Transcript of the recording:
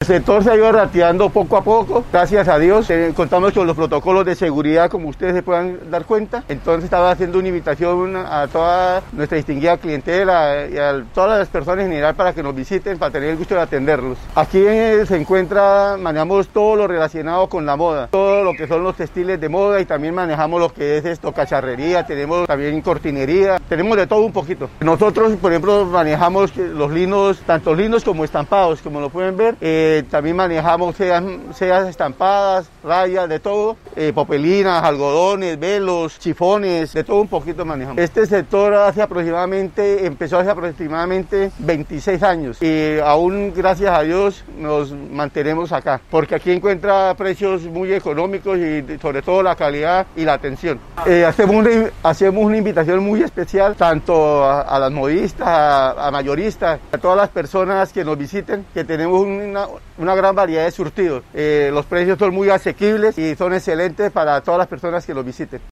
sector se ha ido reactivando poco a poco, gracias a Dios. Contamos con los protocolos de seguridad, como ustedes se puedan dar cuenta. Entonces estaba haciendo una invitación a toda nuestra distinguida clientela y a todas las personas en general para que nos visiten, para tener el gusto de atenderlos. Aquí se encuentra, manejamos todo lo relacionado con la moda, todo lo que son los textiles de moda, y también manejamos lo que es cacharrería, tenemos también cortinería, tenemos de todo un poquito. Nosotros, por ejemplo, manejamos los linos, tanto linos como estampados, como lo pueden ver. También manejamos sedas estampadas, rayas, de todo, popelinas, algodones, velos, chifones, de todo un poquito manejamos. Este sector empezó hace aproximadamente 26 años y aún, gracias a Dios, nos mantenemos acá, porque aquí encuentra precios muy económicos y sobre todo la calidad y la atención. Hacemos una invitación muy especial tanto a las modistas, a mayoristas, a todas las personas que nos visiten, que tenemos una gran variedad de surtidos. Los precios son muy asequibles y son excelentes para todas las personas que nos visiten.